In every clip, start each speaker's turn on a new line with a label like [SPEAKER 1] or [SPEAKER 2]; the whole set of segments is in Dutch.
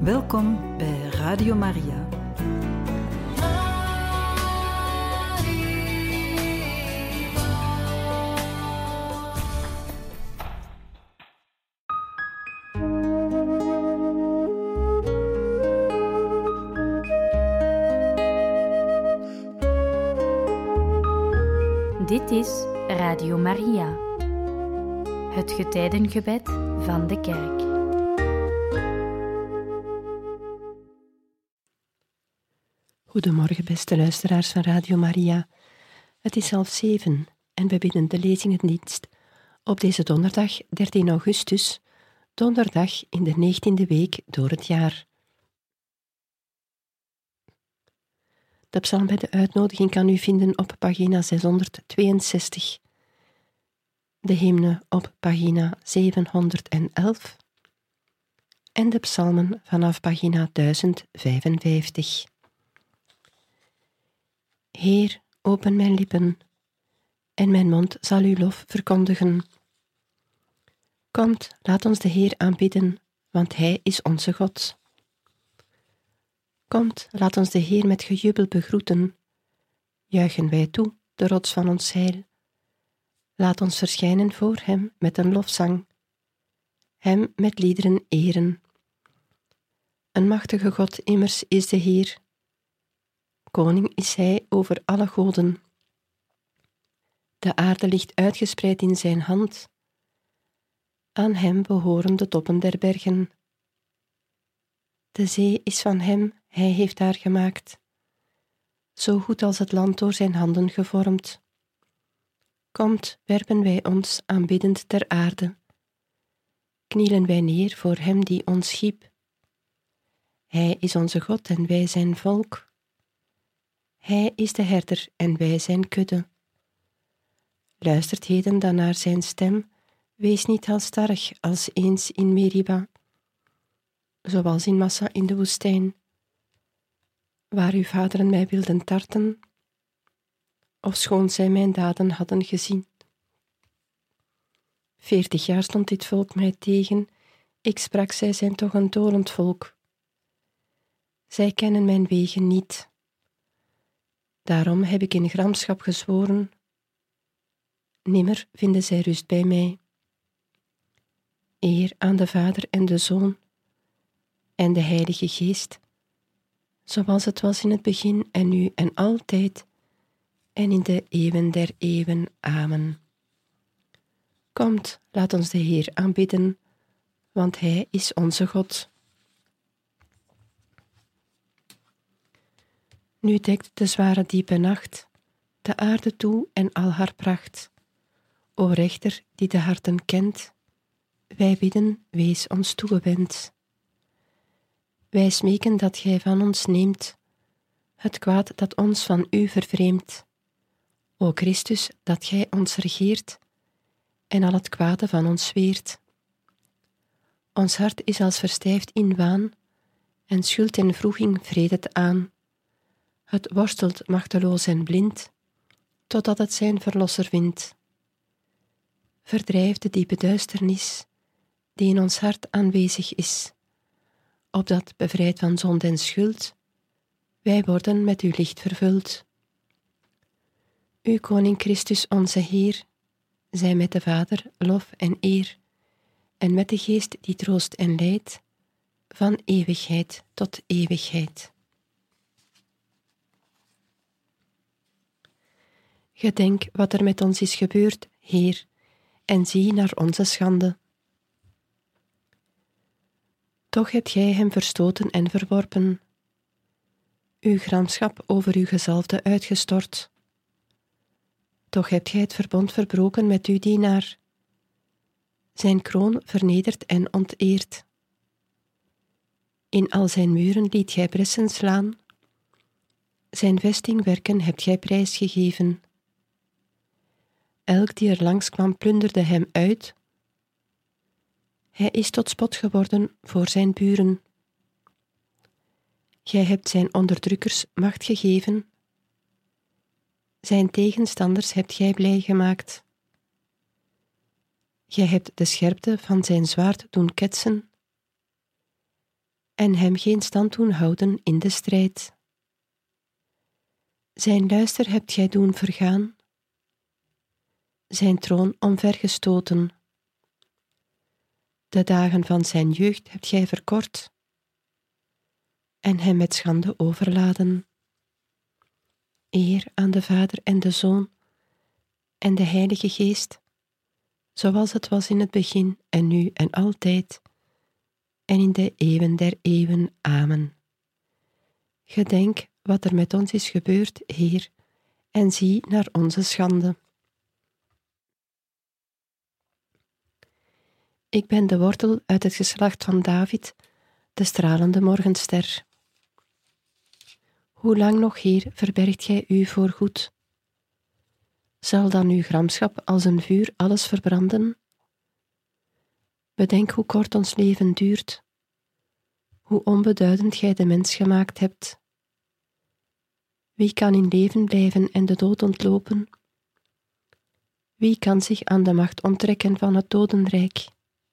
[SPEAKER 1] Welkom bij Radio Maria.
[SPEAKER 2] Dit is Radio Maria, het getijdengebed van de Kerk.
[SPEAKER 3] Goedemorgen, beste luisteraars van Radio Maria. Het is 6:30 en we beginnen de lezingendienst op deze donderdag 13 augustus, donderdag in de 19e week door het jaar. De psalm bij de uitnodiging kan u vinden op pagina 662, de hymne op pagina 711 en de psalmen vanaf pagina 1055. Heer, open mijn lippen, en mijn mond zal uw lof verkondigen. Komt, laat ons de Heer aanbidden, want Hij is onze God. Komt, laat ons de Heer met gejubel begroeten. Juichen wij toe, de rots van ons heil. Laat ons verschijnen voor Hem met een lofzang. Hem met liederen eren. Een machtige God immers is de Heer. Koning is Hij over alle goden. De aarde ligt uitgespreid in zijn hand. Aan Hem behoren de toppen der bergen. De zee is van Hem, Hij heeft haar gemaakt. Zo goed als het land door zijn handen gevormd. Komt, werpen wij ons aanbiddend ter aarde. Knielen wij neer voor Hem die ons schiep. Hij is onze God en wij zijn volk. Hij is de herder en wij zijn kudde. Luistert heden dan naar zijn stem, wees niet halstarrig als eens in Meriba, zoals in Massa in de woestijn, waar uw vaderen mij wilden tarten, ofschoon zij mijn daden hadden gezien. 40 jaar stond dit volk mij tegen, ik sprak, zij zijn toch een dolend volk. Zij kennen mijn wegen niet. Daarom heb ik in gramschap gezworen, nimmer vinden zij rust bij mij. Eer aan de Vader en de Zoon en de Heilige Geest, zoals het was in het begin en nu en altijd en in de eeuwen der eeuwen. Amen. Komt, laat ons de Heer aanbidden, want Hij is onze God. Nu dekt de zware diepe nacht de aarde toe en al haar pracht. O rechter die de harten kent, wij bidden, wees ons toegewend. Wij smeken dat gij van ons neemt het kwaad dat ons van u vervreemdt. O Christus, dat gij ons regeert en al het kwade van ons weert. Ons hart is als verstijfd in waan en schuld en wroeging vreet het aan. Het worstelt machteloos en blind, totdat het zijn verlosser vindt. Verdrijf de diepe duisternis, die in ons hart aanwezig is, opdat, bevrijd van zonde en schuld, wij worden met uw licht vervuld. U, Koning Christus, onze Heer, zij met de Vader lof en eer, en met de Geest die troost en leidt, van eeuwigheid tot eeuwigheid. Gedenk wat er met ons is gebeurd, Heer, en zie naar onze schande. Toch hebt gij hem verstoten en verworpen, uw gramschap over uw gezalfde uitgestort. Toch hebt gij het verbond verbroken met uw dienaar, zijn kroon vernederd en onteerd. In al zijn muren liet gij bressen slaan, zijn vestingwerken hebt gij prijsgegeven. Elk die er langs kwam plunderde hem uit. Hij is tot spot geworden voor zijn buren. Gij hebt zijn onderdrukkers macht gegeven. Zijn tegenstanders hebt gij blij gemaakt. Gij hebt de scherpte van zijn zwaard doen ketsen en hem geen stand doen houden in de strijd. Zijn luister hebt gij doen vergaan, zijn troon omvergestoten. De dagen van zijn jeugd hebt gij verkort en hem met schande overladen. Eer aan de Vader en de Zoon en de Heilige Geest, zoals het was in het begin en nu en altijd, en in de eeuwen der eeuwen. Amen. Gedenk wat er met ons is gebeurd, Heer, en zie naar onze schande. Ik ben de wortel uit het geslacht van David, de stralende morgenster. Hoe lang nog, Heer, verbergt gij u voorgoed? Zal dan uw gramschap als een vuur alles verbranden? Bedenk hoe kort ons leven duurt, hoe onbeduidend gij de mens gemaakt hebt. Wie kan in leven blijven en de dood ontlopen? Wie kan zich aan de macht onttrekken van het dodenrijk?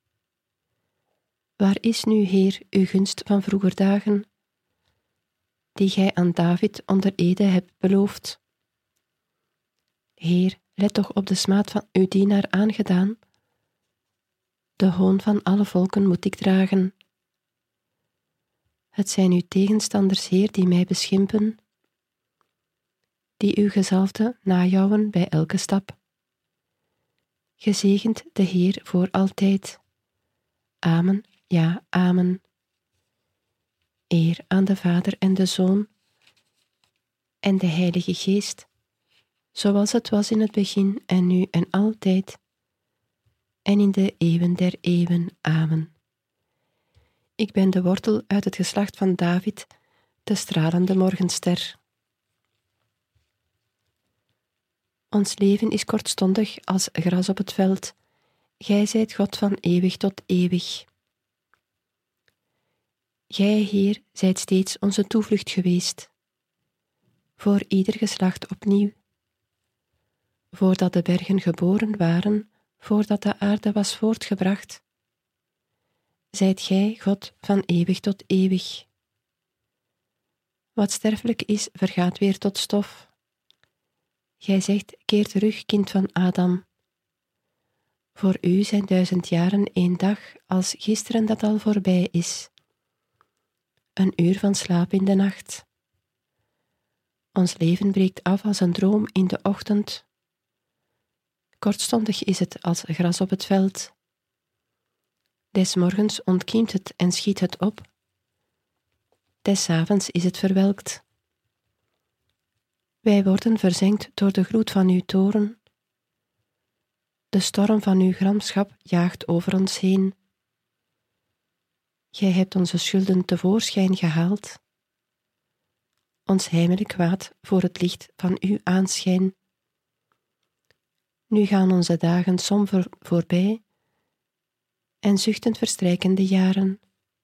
[SPEAKER 3] Waar is nu, Heer, uw gunst van vroeger dagen, die gij aan David onder ede hebt beloofd? Heer, let toch op de smaad van uw dienaar aangedaan. De hoon van alle volken moet ik dragen. Het zijn uw tegenstanders, Heer, die mij beschimpen, die uw gezalfde najouwen bij elke stap. Gezegend de Heer voor altijd. Amen, ja, amen. Eer aan de Vader en de Zoon en de Heilige Geest, zoals het was in het begin en nu en altijd, en in de eeuwen der eeuwen. Amen. Ik ben de wortel uit het geslacht van David, de stralende morgenster. Ons leven is kortstondig als gras op het veld. Gij zijt God van eeuwig tot eeuwig. Gij, Heer, zijt steeds onze toevlucht geweest, voor ieder geslacht opnieuw. Voordat de bergen geboren waren, voordat de aarde was voortgebracht, zijt gij God van eeuwig tot eeuwig. Wat sterfelijk is, vergaat weer tot stof. Gij zegt, keer terug, kind van Adam. Voor u zijn 1000 jaren 1 dag, als gisteren dat al voorbij is. Een uur van slaap in de nacht. Ons leven breekt af als een droom in de ochtend. Kortstondig is het als gras op het veld. Des morgens ontkiemt het en schiet het op. Des avonds is het verwelkt. Wij worden verzengd door de gloed van uw toorn. De storm van uw gramschap jaagt over ons heen. Gij hebt onze schulden tevoorschijn gehaald, ons heimelijk kwaad voor het licht van uw aanschijn. Nu gaan onze dagen somber voorbij en zuchtend verstrijken de jaren.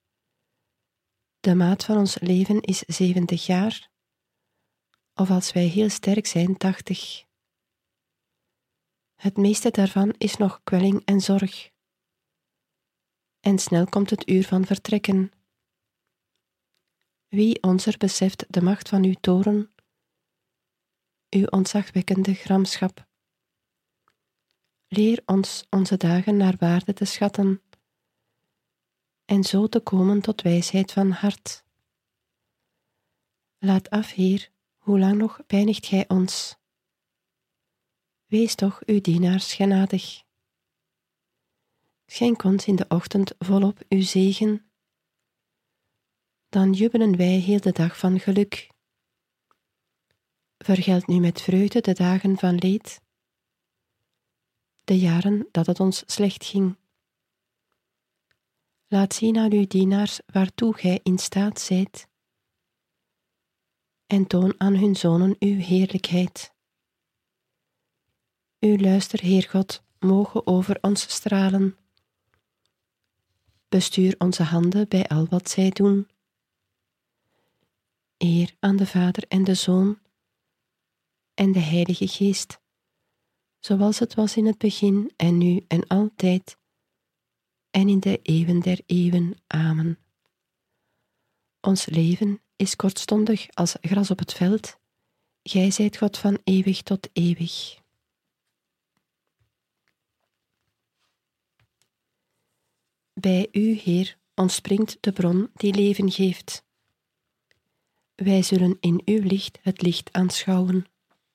[SPEAKER 3] De maat van ons leven is 70 jaar, of als wij heel sterk zijn 80. Het meeste daarvan is nog kwelling en zorg. En snel komt het uur van vertrekken. Wie onzer beseft de macht van uw toorn, uw ontzagwekkende gramschap. Leer ons onze dagen naar waarde te schatten, en zo te komen tot wijsheid van hart. Laat af, Heer, hoe lang nog pijnigt gij ons? Wees toch uw dienaars genadig. Schenk ons in de ochtend volop uw zegen. Dan jubelen wij heel de dag van geluk. Vergeld nu met vreugde de dagen van leed, de jaren dat het ons slecht ging. Laat zien aan uw dienaars waartoe gij in staat zijt, en toon aan hun zonen uw heerlijkheid. Uw luister, Heer God, moge over ons stralen. Bestuur onze handen bij al wat zij doen. Eer aan de Vader en de Zoon en de Heilige Geest, zoals het was in het begin en nu en altijd, en in de eeuwen der eeuwen. Amen. Ons leven is kortstondig als gras op het veld. Gij zijt God van eeuwig tot eeuwig. Bij u, Heer, ontspringt de bron die leven geeft. Wij zullen in uw licht het licht aanschouwen.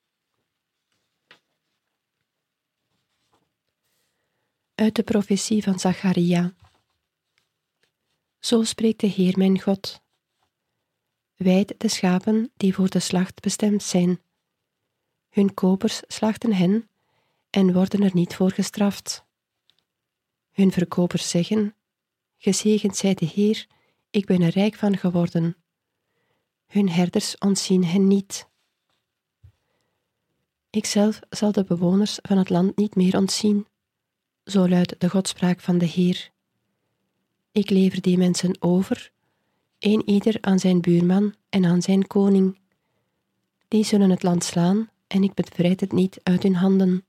[SPEAKER 3] Uit de profetie van Zacharia. Zo spreekt de Heer mijn God. Weid de schapen die voor de slacht bestemd zijn. Hun kopers slachten hen en worden er niet voor gestraft. Hun verkopers zeggen, gezegend zij de Heer, ik ben er rijk van geworden. Hun herders ontzien hen niet. Ikzelf zal de bewoners van het land niet meer ontzien. Zo luidt de godspraak van de Heer. Ik lever die mensen over, een ieder aan zijn buurman en aan zijn koning. Die zullen het land slaan en ik bevrijd het niet uit hun handen.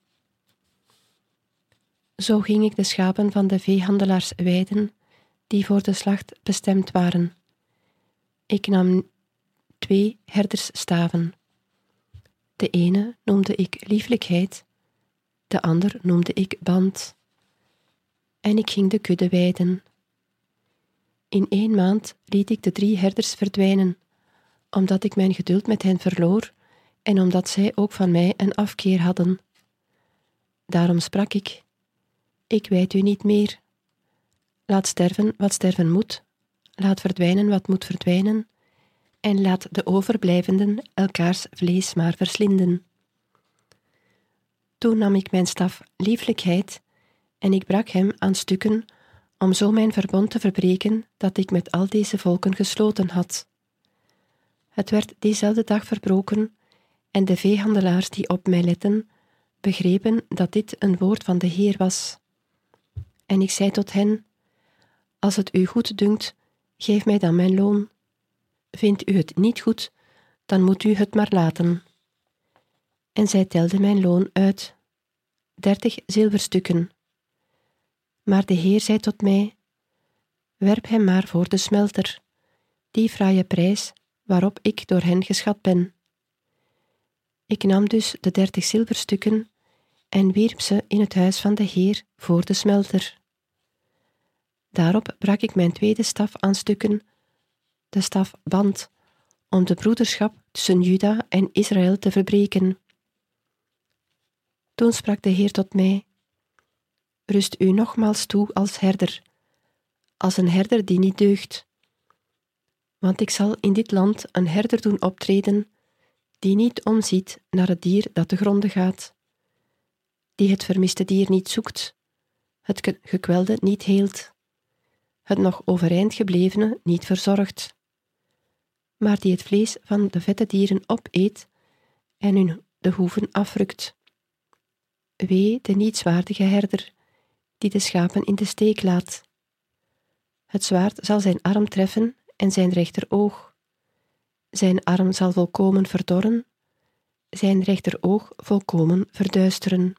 [SPEAKER 3] Zo ging ik de schapen van de veehandelaars weiden, die voor de slacht bestemd waren. Ik nam 2 herdersstaven. De ene noemde ik lieflijkheid, de ander noemde ik band. En ik ging de kudde weiden. In 1 maand liet ik de 3 herders verdwijnen, omdat ik mijn geduld met hen verloor en omdat zij ook van mij een afkeer hadden. Daarom sprak ik, ik wijd u niet meer. Laat sterven wat sterven moet, laat verdwijnen wat moet verdwijnen, en laat de overblijvenden elkaars vlees maar verslinden. Toen nam ik mijn staf lieflijkheid en ik brak hem aan stukken om zo mijn verbond te verbreken dat ik met al deze volken gesloten had. Het werd diezelfde dag verbroken en de veehandelaars die op mij letten, begrepen dat dit een woord van de Heer was. En ik zei tot hen, als het u goed dunkt, geef mij dan mijn loon. Vindt u het niet goed, dan moet u het maar laten. En zij telden mijn loon uit, 30 zilverstukken. Maar de Heer zei tot mij, werp hem maar voor de smelter, die fraaie prijs waarop ik door hen geschat ben. Ik nam dus de 30 zilverstukken en wierp ze in het huis van de Heer voor de smelter. Daarop brak ik mijn tweede staf aan stukken, de staf band, om de broederschap tussen Juda en Israël te verbreken. Toen sprak de Heer tot mij, rust u nogmaals toe als herder, als een herder die niet deugt. Want ik zal in dit land een herder doen optreden, die niet omziet naar het dier dat te gronde gaat, die het vermiste dier niet zoekt, het gekwelde niet heelt, het nog overeind geblevene niet verzorgt, maar die het vlees van de vette dieren opeet en hun de hoeven afrukt. Wee de nietswaardige herder, die de schapen in de steek laat. Het zwaard zal zijn arm treffen en zijn rechteroog. Zijn arm zal volkomen verdorren, zijn rechteroog volkomen verduisteren.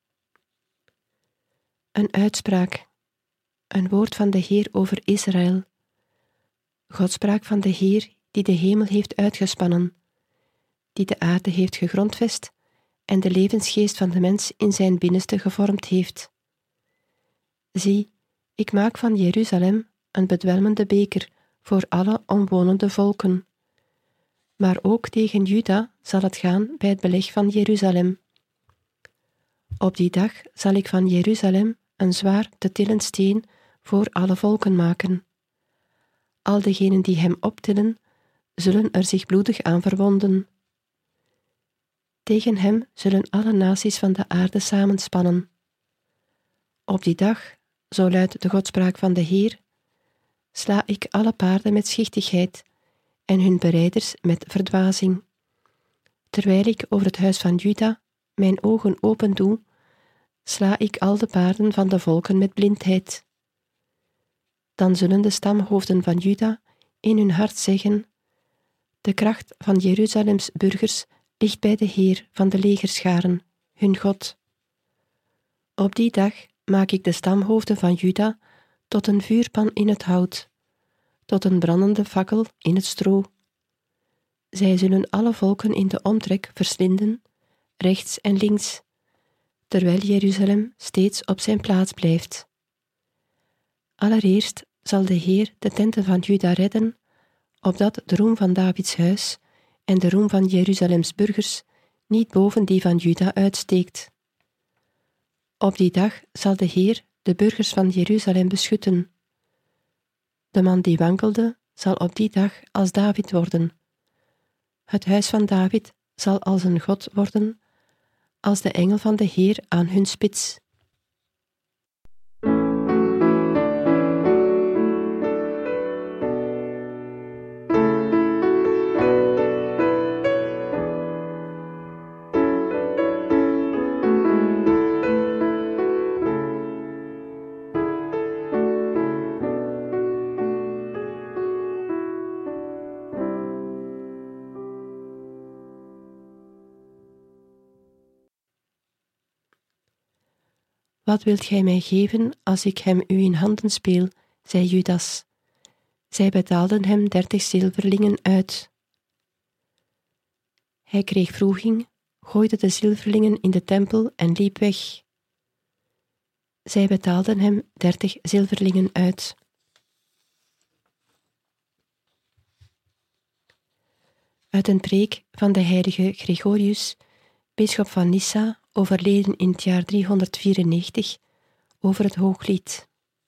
[SPEAKER 3] Een uitspraak, een woord van de Heer over Israël. Godspraak van de Heer die de hemel heeft uitgespannen, die de aarde heeft gegrondvest en de levensgeest van de mens in zijn binnenste gevormd heeft. Zie, ik maak van Jeruzalem een bedwelmende beker voor alle omwonende volken. Maar ook tegen Juda zal het gaan bij het beleg van Jeruzalem. Op die dag zal ik van Jeruzalem een zwaar te tillen steen voor alle volken maken. Al degenen die hem optillen, zullen er zich bloedig aan verwonden. Tegen hem zullen alle naties van de aarde samenspannen. Op die dag, zo luidt de godspraak van de Heer, sla ik alle paarden met schichtigheid en hun berijders met verdwazing. Terwijl ik over het huis van Juda mijn ogen open doe, sla ik al de paarden van de volken met blindheid. Dan zullen de stamhoofden van Juda in hun hart zeggen, de kracht van Jeruzalems burgers ligt bij de Heer van de legerscharen, hun God. Op die dag maak ik de stamhoofden van Juda tot een vuurpan in het hout, tot een brandende fakkel in het stro. Zij zullen alle volken in de omtrek verslinden, rechts en links, terwijl Jeruzalem steeds op zijn plaats blijft. Allereerst zal de Heer de tenten van Juda redden, opdat de roem van Davids huis en de roem van Jeruzalems burgers niet boven die van Juda uitsteekt. Op die dag zal de Heer de burgers van Jeruzalem beschutten. De man die wankelde, zal op die dag als David worden. Het huis van David zal als een God worden, als de engel van de Heer aan hun spits. Wat wilt gij mij geven als ik hem u in handen speel, zei Judas. Zij betaalden hem 30 zilverlingen uit. Hij kreeg wroeging, gooide de zilverlingen in de tempel en liep weg. Zij betaalden hem 30 zilverlingen uit. Uit een preek van de heilige Gregorius, bisschop van Nyssa, overleden in het jaar 394, over het Hooglied.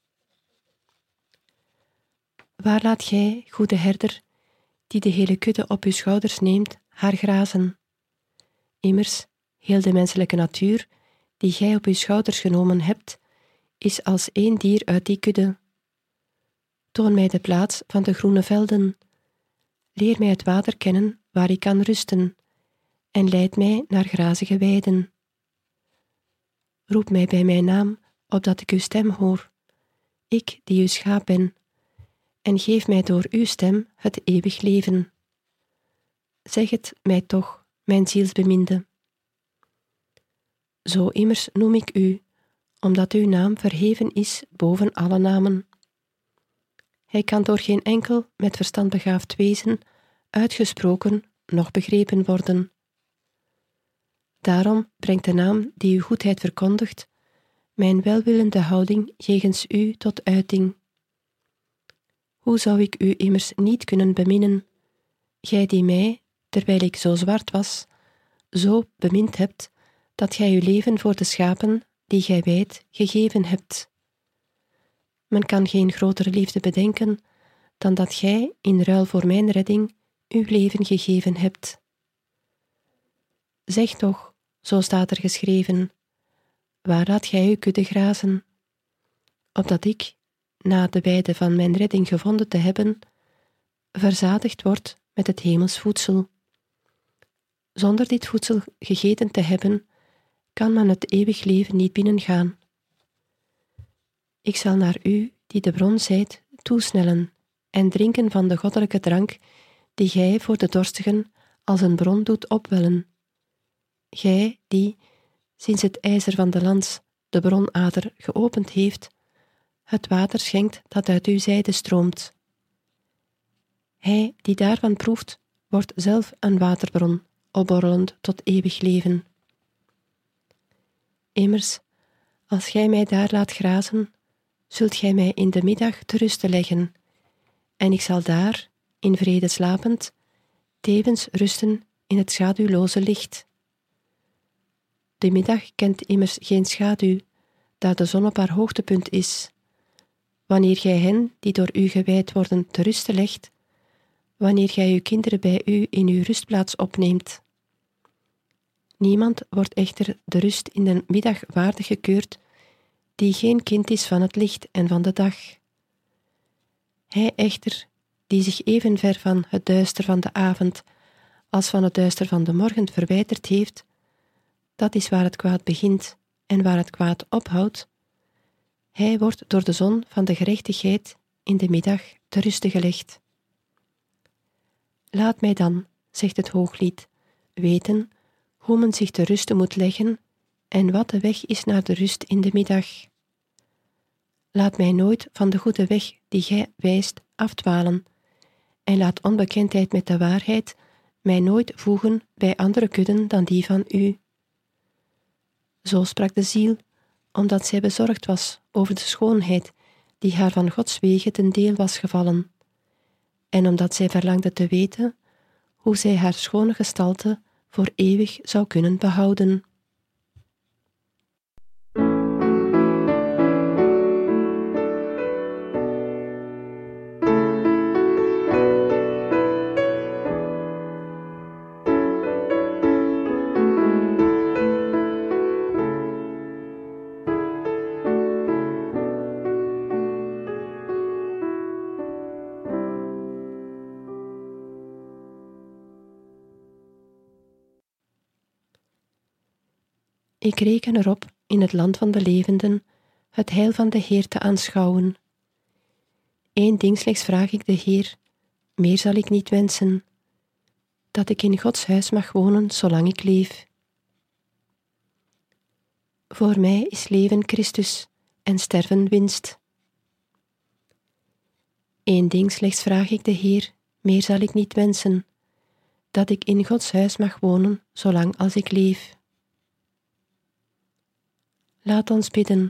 [SPEAKER 3] Waar laat gij, goede herder, die de hele kudde op uw schouders neemt, haar grazen? Immers, heel de menselijke natuur, die gij op uw schouders genomen hebt, is als één dier uit die kudde. Toon mij de plaats van de groene velden. Leer mij het water kennen waar ik kan rusten, en leid mij naar grazige weiden. Roep mij bij mijn naam, opdat ik uw stem hoor, ik die uw schaap ben, en geef mij door uw stem het eeuwig leven. Zeg het mij toch, mijn zielsbeminde. Zo immers noem ik u, omdat uw naam verheven is boven alle namen. Hij kan door geen enkel met verstand begaafd wezen uitgesproken noch begrepen worden. Daarom brengt de naam die uw goedheid verkondigt, mijn welwillende houding jegens u tot uiting. Hoe zou ik u immers niet kunnen beminnen, gij die mij, terwijl ik zo zwart was, zo bemind hebt, dat gij uw leven voor de schapen, die gij wijdt, gegeven hebt. Men kan geen grotere liefde bedenken, dan dat gij, in ruil voor mijn redding, uw leven gegeven hebt. Zeg toch, zo staat er geschreven, waar laat gij uw kudde grazen? Opdat ik, na de weide van mijn redding gevonden te hebben, verzadigd word met het hemels voedsel. Zonder dit voedsel gegeten te hebben, kan men het eeuwig leven niet binnengaan. Ik zal naar u, die de bron zijt, toesnellen en drinken van de goddelijke drank, die gij voor de dorstigen als een bron doet opwellen. Gij die, sinds het ijzer van de lans de bronader geopend heeft, het water schenkt dat uit uw zijde stroomt. Hij die daarvan proeft, wordt zelf een waterbron, opborrelend tot eeuwig leven. Immers, als gij mij daar laat grazen, zult gij mij in de middag te ruste leggen, en ik zal daar, in vrede slapend, tevens rusten in het schaduwloze licht. De middag kent immers geen schaduw, daar de zon op haar hoogtepunt is. Wanneer gij hen, die door u gewijd worden, te ruste legt, wanneer gij uw kinderen bij u in uw rustplaats opneemt. Niemand wordt echter de rust in de middag waardig gekeurd, die geen kind is van het licht en van de dag. Hij echter, die zich even ver van het duister van de avond als van het duister van de morgen verwijderd heeft, dat is waar het kwaad begint en waar het kwaad ophoudt. Hij wordt door de zon van de gerechtigheid in de middag te ruste gelegd. Laat mij dan, zegt het Hooglied, weten hoe men zich te rusten moet leggen en wat de weg is naar de rust in de middag. Laat mij nooit van de goede weg die gij wijst afdwalen, en laat onbekendheid met de waarheid mij nooit voegen bij andere kudden dan die van u. Zo sprak de ziel, omdat zij bezorgd was over de schoonheid die haar van Gods wegen ten deel was gevallen, en omdat zij verlangde te weten hoe zij haar schone gestalte voor eeuwig zou kunnen behouden. Ik reken erop in het land van de levenden het heil van de Heer te aanschouwen. Eén ding slechts vraag ik de Heer, meer zal ik niet wensen, dat ik in Gods huis mag wonen zolang ik leef. Voor mij is leven Christus en sterven winst. Eén ding slechts vraag ik de Heer, meer zal ik niet wensen, dat ik in Gods huis mag wonen zolang als ik leef. Laat ons bidden.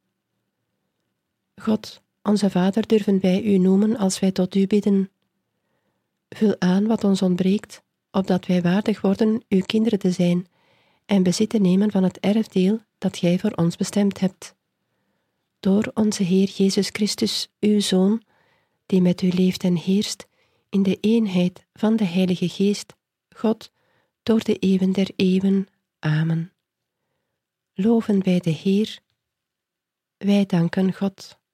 [SPEAKER 3] God, onze Vader, durven wij u noemen als wij tot u bidden. Vul aan wat ons ontbreekt, opdat wij waardig worden uw kinderen te zijn en bezit te nemen van het erfdeel dat gij voor ons bestemd hebt. Door onze Heer Jezus Christus, uw Zoon, die met u leeft en heerst, in de eenheid van de Heilige Geest, God, door de eeuwen der eeuwen. Amen. Loven wij de Heer. Wij danken God.